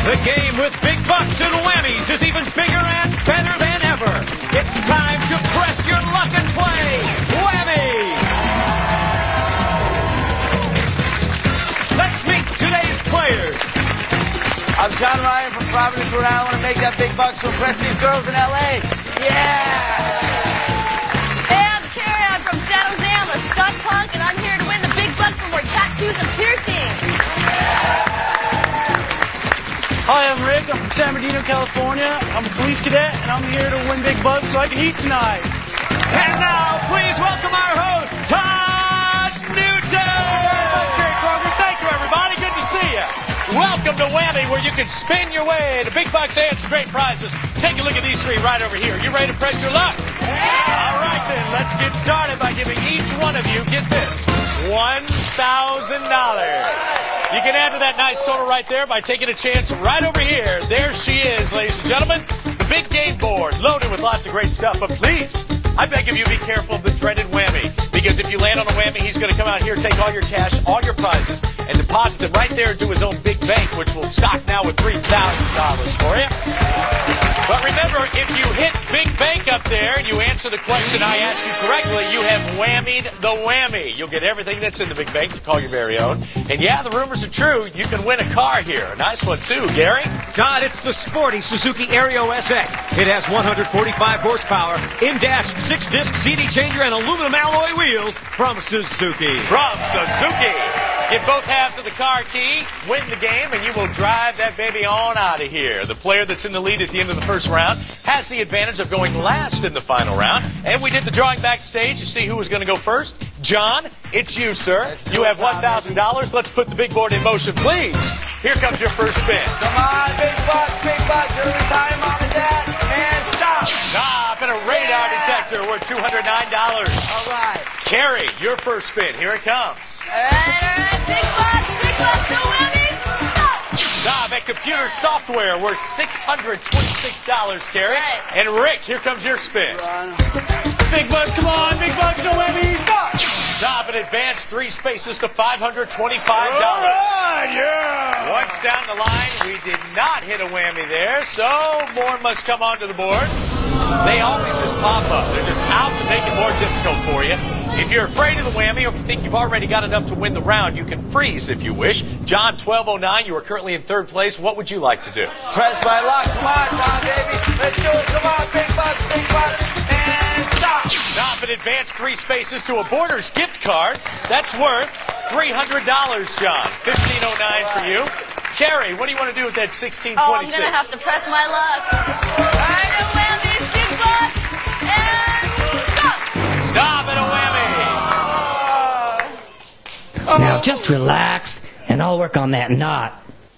The game with big bucks and whammies is even bigger and better than ever. It's time to press your luck and play Whammy. Let's meet today's players. I'm John Ryan from Providence, Rhode Island. I want to make that big bucks to impress these girls in L.A. Yeah! Hey, I'm Carrie. I'm from San Jose. I'm a stunt punk, and I'm here to win the big bucks for more tattoos and piercings. Hi, I'm Rick. I'm from San Bernardino, California. I'm a police cadet, and I'm here to win big bucks so I can eat tonight. And now, please welcome our host, Todd Newton. Thank you, everybody. Good to see you. Welcome to Whammy, where you can spin your way to big bucks and some great prizes. Take a look at these three right over here. You ready to press your luck? Yeah. All right, then. Let's get started by giving each one of you, get this, $1,000. You can add to that nice total right there by taking a chance right over here. There she is, ladies and gentlemen. The big game board, loaded with lots of great stuff. But please, I beg of you, be careful of the dreaded whammy. Because if you land on a whammy, he's going to come out here, take all your cash, all your prizes, and deposit them right there into his own big bank, which will stock now with $3,000 for you. But remember, if you hit big bank up there and you answer the question I asked you correctly, you have whammied the whammy. You'll get everything that's in the big bank to call your very own. And yeah, the rumors are true. You can win a car here. A nice one, too. Gary? John, it's the sporty Suzuki Aereo SX. It has 145 horsepower, in-dash 6-disc CD changer, and aluminum alloy wheels from Suzuki. From Suzuki. Get both halves of the car key, win the game, and you will drive that baby on out of here. The player that's in the lead at the end of the first round has the advantage of going last in the final round. And we did the drawing backstage to see who was going to go first. John, it's you, sir. You have $1,000. Let's put the big board in motion, please. Here comes your first spin. Come on, big bucks, early time, mom and dad, and stop! Stop, and a radar detector worth $209. All right. Carrie, your first spin. Here it comes. All right, big bucks, no whammies. Stop at computer software worth $626, Carrie. Right. And Rick, here comes your spin. Big bucks, come on, big bucks, no whammies. Stop! Stop and advance 3 spaces to $525. All right, yeah. Once down the line, we did not hit a whammy there, so more must come onto the board. They always just pop up. They're just out to make it more difficult for you. If you're afraid of the whammy or if you think you've already got enough to win the round, you can freeze if you wish. John, 1209, you are currently in third place. What would you like to do? Press my luck. Come on, Tom, baby. Let's do it. Come on, big bucks, and stop! Stop and advance 3 spaces to a Borders gift card. That's worth $300, John. 1509 for you. Carrie, what do you want to do with that 1626? Oh, I'm going to have to press my luck. All right, no whammies, big bucks, and stop! Stop and a whammy! Now just relax, and I'll work on that knot.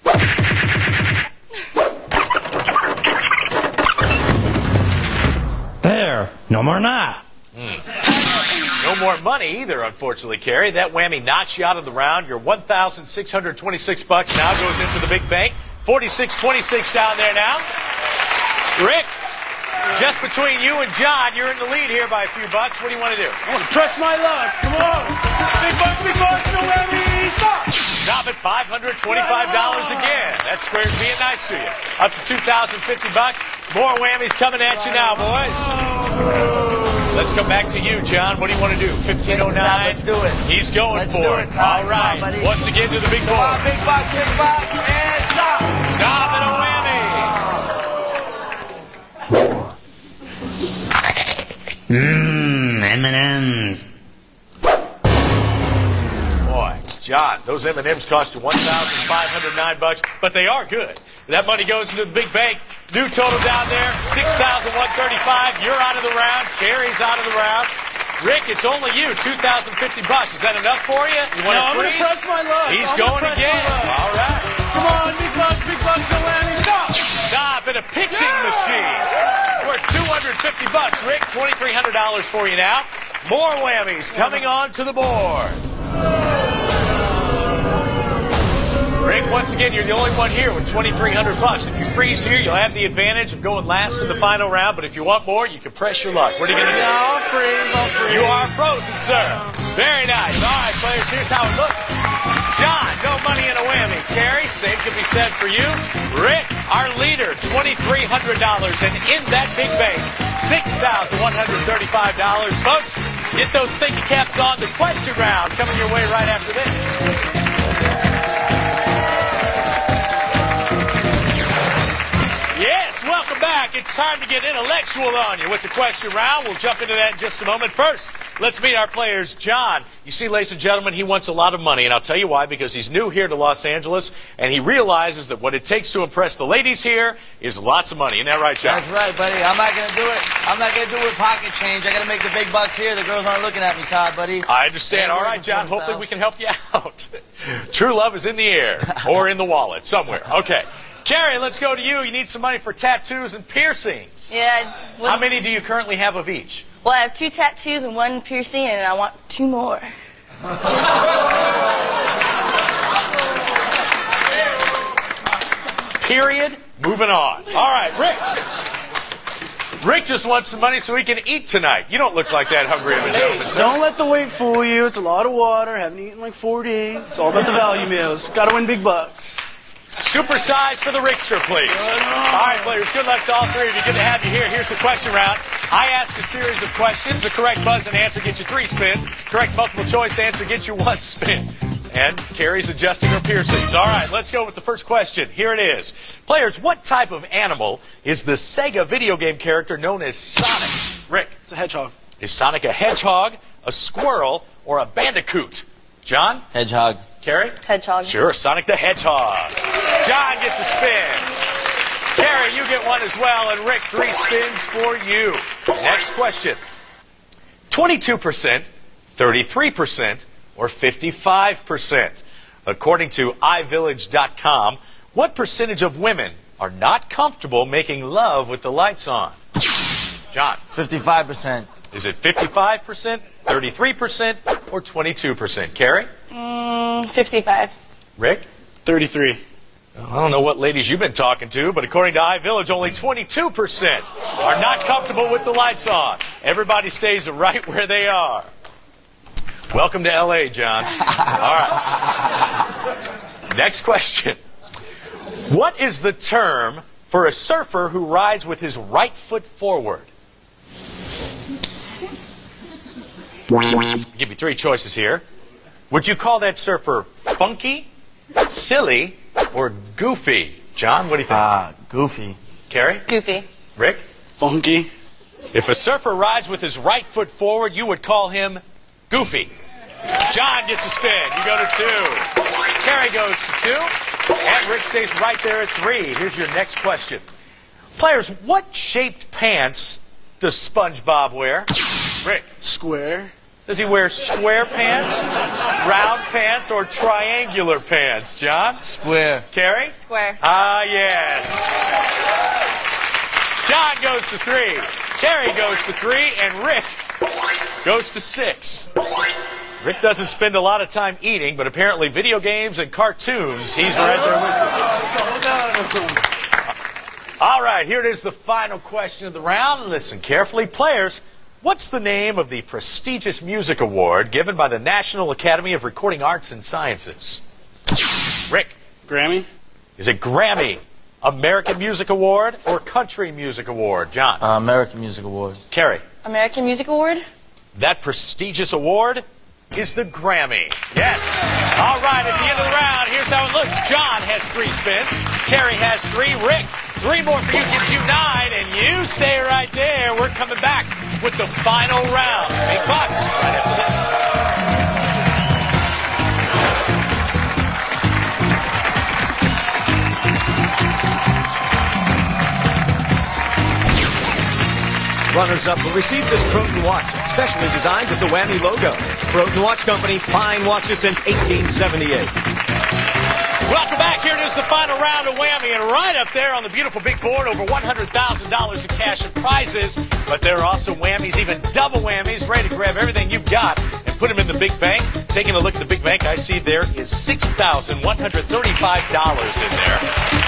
There, no more knot. No more money either, unfortunately, Carrie. That whammy knocks you out of the round. Your $1,626 now goes into the big bank. 4626 down there now. Rick, just between you and John, you're in the lead here by a few bucks. What do you want to do? I want to press my luck. Come on. Big bucks, no whammies. Stop! Stop at $525 again. That square's being nice to you. Up to $2,050. More whammies coming at you now, boys. Let's come back to you, John. What do you want to do? 1509. Let's do it. He's going for it. All right. Once again to the big board. Come on, big bucks, and stop! Stop and a whammy. M&M's. Boy, John, those M&M's cost you $1,509, but they are good. That money goes into the big bank. New total down there, $6,135. You're out of the round. Carrie's out of the round. Rick, it's only you, $2,050. Is that enough for you? You want to freeze? I'm going to press my luck. He's going again. All right. Come on, big bucks, no whammies. Stop! Stop at a pitching machine. Worth $250. Rick, $2,300 for you now. More whammies coming on to the board. Rick, once again, you're the only one here with $2,300. If you freeze here, you'll have the advantage of going last in the final round. But if you want more, you can press your luck. What are you going to do? No, I'll freeze. You are frozen, sir. Very nice. All right, players, here's how it looks. John, no money in a whammy. Carrie, same can be said for you. Rick, our leader, $2,300. And in that big bank, $6,135. Folks, get those thinking caps on. The question round coming your way right after this. Yes, welcome back. It's time to get intellectual on you with the question round. We'll jump into that in just a moment. First, let's meet our players. John, you see, ladies and gentlemen, he wants a lot of money, and I'll tell you why, because he's new here to Los Angeles, and he realizes that what it takes to impress the ladies here is lots of money. Isn't that right, John? That's right, buddy. I'm not going to do it. I'm not going to do it with pocket change. I got to make the big bucks here. The girls aren't looking at me, Todd, buddy. I understand. All right, John, hopefully we can help you out. True love is in the air, or in the wallet, somewhere. Okay. Carrie, let's go to you. You need some money for tattoos and piercings. Yeah. How many do you currently have of each? Well, I have 2 tattoos and 1 piercing, and I want 2 more. Period. Moving on. All right, Rick. Rick just wants some money so he can eat tonight. You don't look like that hungry of a gentleman, sir. Don't let the weight fool you. It's a lot of water. Haven't eaten in like 4 days. It's all about the value meals. Got to win big bucks. Supersize for the Rickster, please. All right, players, good luck to all three of you. Good to have you here. Here's the question round. I ask a series of questions. The correct buzz and answer gets you 3 spins. Correct multiple choice answer gets you 1 spin. And Carrie's adjusting her piercings. All right, let's go with the first question. Here it is. Players, what type of animal is the Sega video game character known as Sonic? Rick. It's a hedgehog. Is Sonic a hedgehog, a squirrel, or a bandicoot? John? Hedgehog. Carrie? Hedgehog. Sure, Sonic the Hedgehog. John gets a spin. Carrie, you get 1 as well, and Rick, 3 spins for you. Next question. 22%, 33%, or 55%? According to iVillage.com, what percentage of women are not comfortable making love with the lights on? John? 55%. Is it 55%, 33%, or 22%? Carrie? 55. Rick? 33. I don't know what ladies you've been talking to, but according to iVillage, only 22% are not comfortable with the lights on. Everybody stays right where they are. Welcome to L.A., John. All right. Next question. What is the term for a surfer who rides with his right foot forward? I'll give you 3 choices here. Would you call that surfer funky, silly, or goofy? John, what do you think? Goofy. Carrie? Goofy. Rick? Funky. If a surfer rides with his right foot forward, you would call him goofy. John gets a spin. You go to 2. Carrie goes to 2. And Rick stays right there at 3. Here's your next question. Players, what shaped pants does SpongeBob wear? Rick? Square. Does he wear square pants, round pants, or triangular pants? John? Square. Carrie? Square. Ah, yes. John goes to 3. Carrie goes to 3. And Rick goes to 6. Rick doesn't spend a lot of time eating, but apparently video games and cartoons, he's right there with you. All right, here it is, the final question of the round. Listen carefully. Players, what's the name of the prestigious music award given by the National Academy of Recording Arts and Sciences? Rick? Grammy. Is it Grammy, American Music Award, or Country Music Award? John? American Music Award. Carrie? American Music Award. That prestigious award is the Grammy. Yes. All right, at the end of the round, here's how it looks. John has 3 spins. Carrie has 3. Rick, 3 more for you gives you 9. And you stay right there. We're coming back with the final round. Big bucks right after this. Runners-up will receive this Croton watch, specially designed with the Whammy logo. Croton Watch Company, fine watches since 1878. Welcome back. Here it is, the final round of Whammy. And right up there on the beautiful big board, over $100,000 in cash and prizes. But there are also whammies, even double whammies, ready to grab everything you've got and put them in the big bank. Taking a look at the big bank, I see there is $6,135 in there. Players,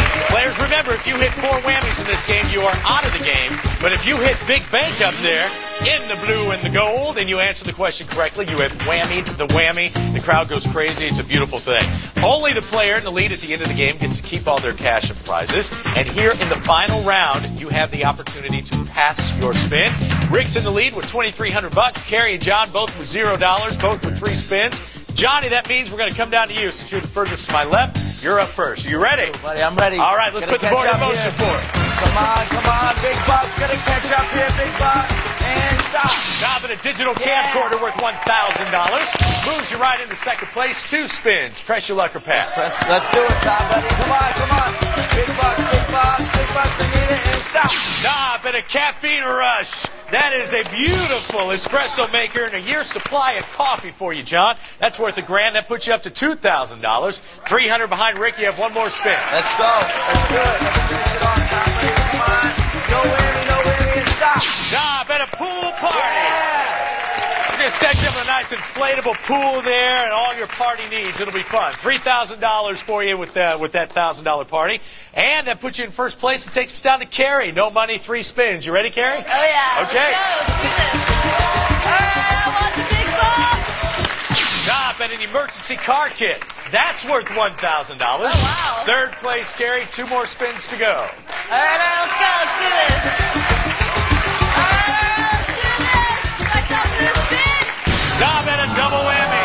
players, remember, if you hit 4 whammies in this game, you are out of the game. But if you hit Big Bank up there in the blue and the gold, and you answer the question correctly, you have whammied the whammy. The crowd goes crazy. It's a beautiful thing. Only the player in the lead at the end of the game gets to keep all their cash and prizes. And here in the final round, you have the opportunity to pass your spins. Rick's in the lead with $2,300. Carrie and John both with $0, both with 3 spins. Johnny, that means we're going to come down to you. Since you're the furthest to my left, you're up first. Are you ready? Buddy, I'm ready. All right, let's put the board in motion for it. Come on. Big Bucks gonna catch up here. Big Bucks. And stop. Stop at a digital camcorder worth $1,000. Moves you right into second place. 2 spins. Press your luck or pass. Let's do it, Tom, buddy. Come on. Big Bucks. I need it. And stop. Stop at a caffeine rush. That is a beautiful espresso maker and a year's supply of coffee for you, John. That's worth $1,000. That puts you up to $2,000. $300 behind Rick. You have 1 more spin. Let's go. Let's do it. Let's finish it off, Tom. Come on. No whammy, and stop. Stop at a pool party. Yeah. We're going to set you up a nice inflatable pool there and all your party needs. It'll be fun. $3,000 for you with that $1,000 party. And that puts you in first place and takes us down to Carrie. No money, 3 spins. You ready, Carrie? Oh, yeah. Okay. Let's go. Let's do this. All right, I want the big bucks. Stop at an emergency car kit. That's worth $1,000. Oh, wow. Third place, Carrie. 2 more spins to go. All right, let's go. Let's do this. All right, let's do this. Let's go through the spin. Stop at a double whammy.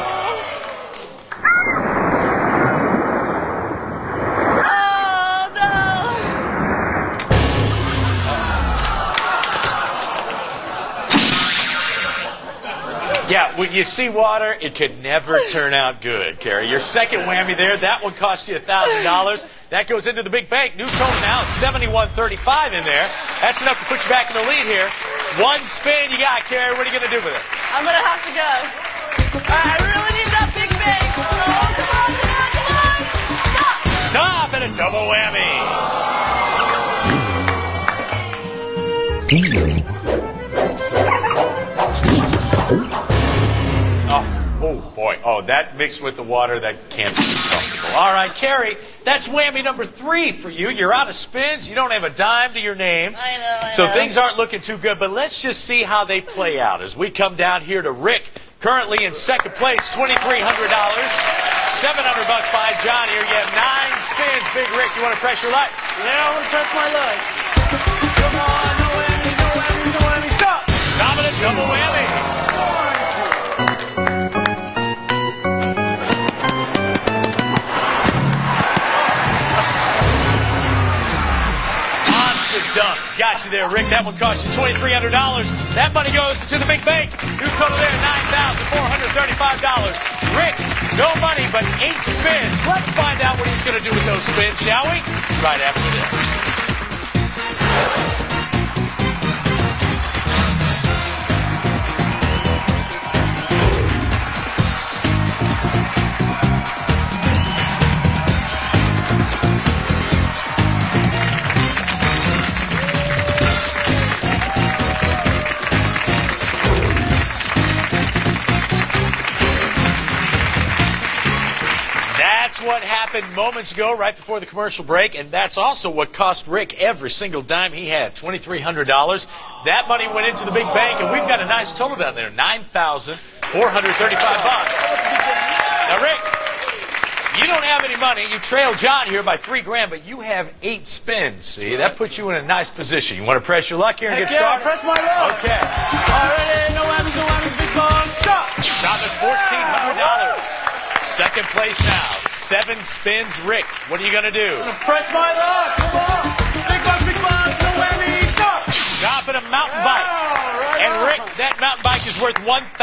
Oh, no. Yeah, when you see water, it could never turn out good, Carrie. Your second whammy there, that one cost you $1,000. That goes into the big bank. New total now is $71.35 in there. That's enough to put you back in the lead here. 1 spin you got, Carrie. What are you going to do with it? I'm going to have to go. All right, I really need that big bang. Oh, come on. Stop. Stop at a double whammy. Oh, boy. Oh, that mixed with the water, that can't be comfortable. All right, Carrie, that's whammy number 3 for you. You're out of spins. You don't have a dime to your name. I know. So things aren't looking too good, but let's just see how they play out as we come down here to Rick, currently in second place, $2,300. $700 by John here. You have 9 spins. Big Rick, you want to press your luck? Yeah, I want to press my luck. Come on, no whammy, stop. Stop at a double whammy. Dunk. Got you there, Rick. That one cost you $2,300. That money goes to the big bank. New total there, $9,435. Rick, no money, but 8 spins. Let's find out what he's going to do with those spins, shall we? Right after this. That's what happened moments ago right before the commercial break, and that's also what cost Rick every single dime he had, $2,300. That money went into the big bank, and we've got a nice total down there, $9,435. Now, Rick, you don't have any money. You trail John here by $3,000, but you have 8 spins. See, that puts you in a nice position. You want to press your luck here and get started? Press my luck. Okay. All right, no whammies, big bong, stop. Stop at $1,400. Second place now. 7 spins, Rick. What are you going to do? Press my luck. Come on. Big bucks, no whammy, stop. Stop at a mountain bike. And Rick, that mountain bike is worth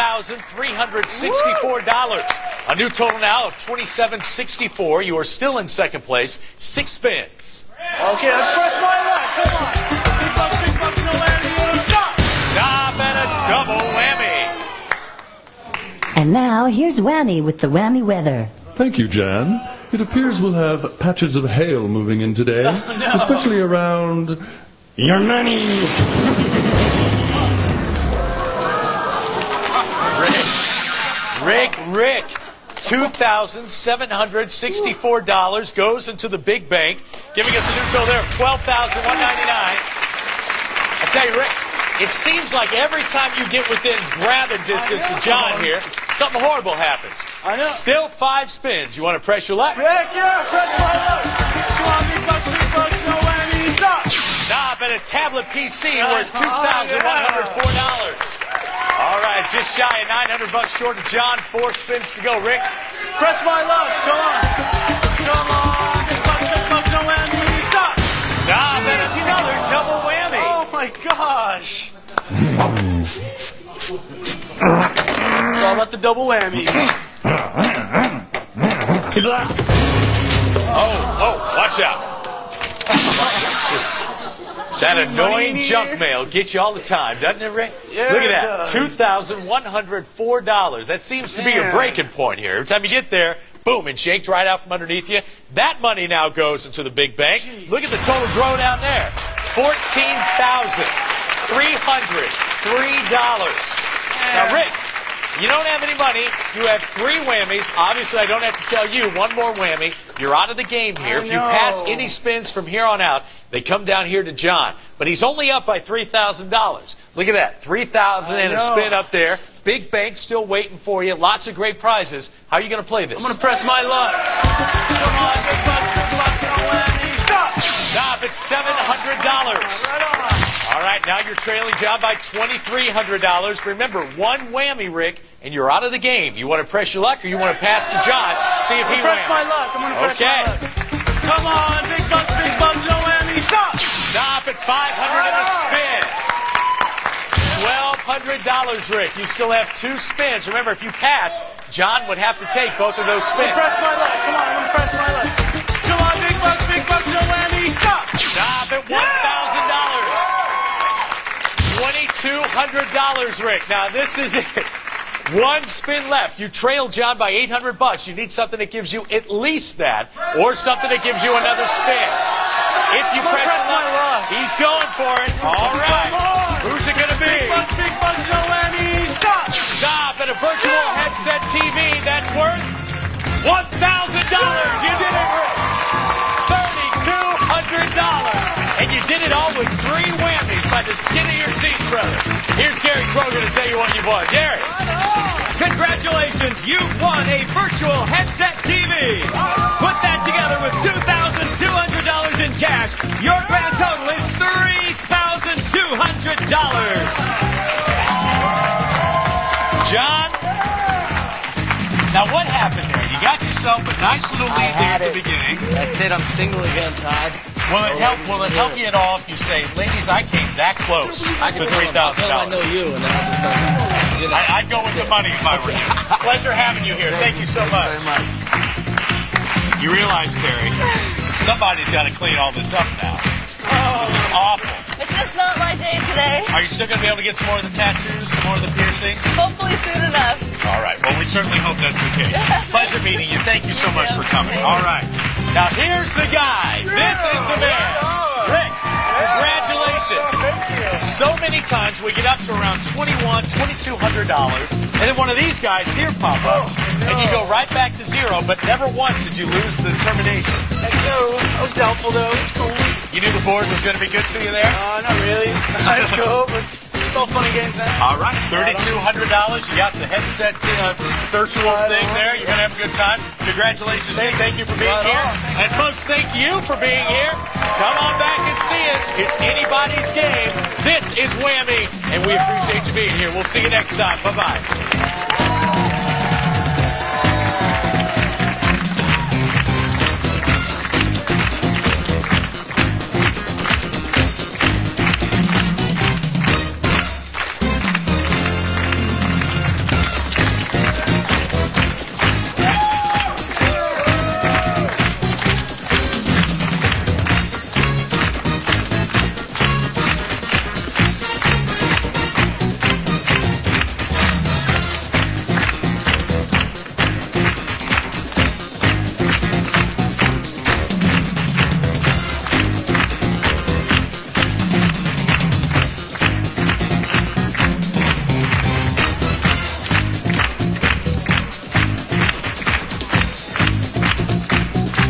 $1,364. A new total now of $2,764. You are still in second place. 6 spins. Okay, let's press my luck. Come on. Big bucks, no whammy, stop. Stop at a double whammy. And now, here's Whammy with the Whammy weather. Thank you, Jan. It appears we'll have patches of hail moving in today, especially around your money. Rick. $2,764 goes into the big bank, giving us a new total there of $12,199. I tell you, Rick, it seems like every time you get within grabbing distance of John here, something horrible happens. I know. Still 5 spins. You want to press your luck? Rick, yeah, press my luck. Come on, big bucks, no whammy, stop. Stop at a tablet PC worth $2,104. All right, just shy of $900 short of John. 4 spins to go. Rick? Press my luck. Come on. Come on, big bucks, no whammy, stop. Stop at another double whammy. Oh, my gosh. It's all about the double whammies. Oh, watch out. It's just that annoying junk mail gets you all the time, doesn't it, Rick? Yeah, look at it that. does. $2,104. That seems to be your breaking point here. Every time you get there, boom, and yanked right out from underneath you. That money now goes into the big bank. Jeez. Look at the total grow down there. $14,303. Now, Rick, you don't have any money. You have 3 whammies. Obviously, I don't have to tell you. 1 more whammy. You're out of the game here. If you pass any spins from here on out, they come down here to John. But he's only up by $3,000. Look at that. $3,000 and a spin up there. Big bank still waiting for you. Lots of great prizes. How are you going to play this? I'm going to press my luck. Come on, big bucks, no whammy, stop. Stop. It's $700. Right on. All right, now you're trailing John by $2,300. Remember, 1 whammy, Rick, and you're out of the game. You want to press your luck or you want to pass to John, see if he Press wins? my luck. I'm going to press my luck. Come on, big bucks, no whammy, stop. Stop at $500 and a spin. $1,200, Rick. You still have 2 spins. Remember, if you pass, John would have to take both of those spins. Press my luck. Come on, I'm going to press my luck. Come on, big bucks, no whammy, stop. Stop at $1,000. $2,200, Rick. Now, this is it. 1 spin left. You trail John by $800. You need something that gives you at least that, or something that gives you another spin. If you press my luck, he's going for it. All right. Who's it going to be? Big bucks, no whammy, stop. Stop at a virtual headset TV that's worth $1,000. You did it, Rick. $3,200. And you did it all with 3 whammies by the skin of your teeth, brother. Here's Gary Kroger to tell you what you won. Gary. Congratulations, you've won a virtual headset TV. Put that together with $2,200 in cash. Your grand total is $3,200. John, now what happened there? You got yourself a nice little lead there at the beginning. That's it. I'm single again, Todd. Will it help you at all if you say, ladies, I came that close to $3,000? I know you, and then I'll just I'd go with the money if I were you. Pleasure having you here. Thank you so much. very much. You realize, Carrie, somebody's got to clean all this up now. This is awful. It's just not my day today. Are you still going to be able to get some more of the tattoos, some more of the piercings? Hopefully soon enough. All right. Well, we certainly hope that's the case. Pleasure meeting you. Thank you so much for coming. All right. Now, here's the guy. This is the man. Rick, congratulations. So many times we get up to around $2,200, and then one of these guys here pop up, and you go right back to 0, but never once did you lose the determination. I was doubtful, though. It's cool. You knew the board was going to be good to you there? Not really. I just go, but it's all fun and games now. All right, $3,200. You got the headset virtual thing there. You're going to have a good time. Congratulations, Nick. Thank you for being here. And folks, thank you for being here. Come on back and see us. It's anybody's game. This is Whammy, and we appreciate you being here. We'll see you next time. Bye-bye.